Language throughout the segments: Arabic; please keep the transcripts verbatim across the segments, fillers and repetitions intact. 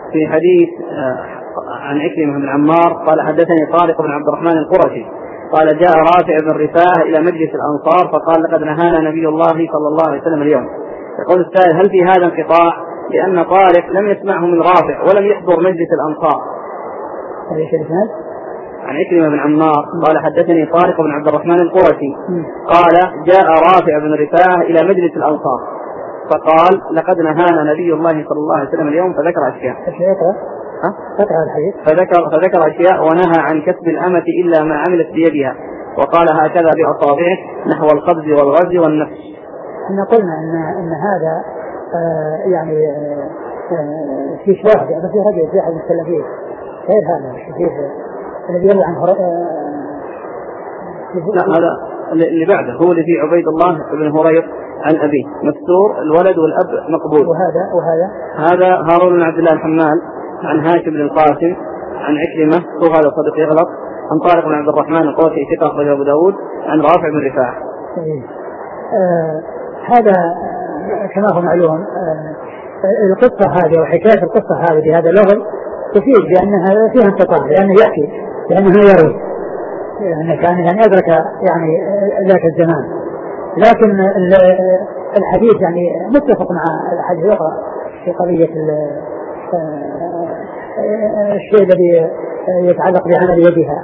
في حديث عن عكرمة بن عمار قال حدثني طارق بن عبد الرحمن القرشي قال جاء رافع بن رفاعة إلى مجلس الأنصار فقال لقد نهانا نبي الله صلى الله عليه وسلم اليوم. يقول السائل هل في هذا انقطاع لأن طارق لم يسمعه من رافع ولم يحضر مجلس الأنصار؟ عن عكرمة بن عمار قال حدثني طارق بن عبد الرحمن القرشي قال جاء رافع بن رفاعة إلى مجلس الأنصار فقال لقد نهانا نبي الله صلى الله عليه وسلم اليوم فذكر أشياء فذكر, فذكر أشياء ونهى عن كسب الأمة إلا ما عملت بيدها وقال هكذا بأصابعه نحو القبض والغز والنفس. احنا قلنا ان, إن هذا آه يعني آه في شواهد يعني في رجل في أحد السلفين غير هذا الشيخ الذي يروي عنه لا هذا اللي بعده هو اللي فيه عبيد الله بن هريق عن أبيه مستور الولد والأب مقبول. وهذا وهذا هذا هارون بن عبد الله الحمال عن هاشم بن القاسم عن عكرمة وهذا صديق يغلط عن طارق بن عبد الرحمن القرشي ثقة أخرجه أبو داود عن رافع بن رفاعة. آه هذا كما هو معلوم آه القصة هذه وحكاية القصة هذه بهذا اللغة تفيد بأنها فيها انقطاع لأنه يحكي لأنه يروي يعني كان يعني أدرك يعني ذاك الزمان لكن الحديث يعني متفق مع الحديث الأخرى في قضية الشيء الذي يتعلق بعمل يدها.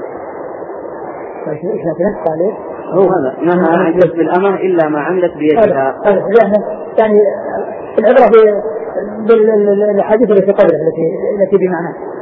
ايش مثلا قال هو هذا نهى عن كسب الأمة إلا ما عملت بيدها يعني العبرة بالحديث التي قبله التي التي بمعناه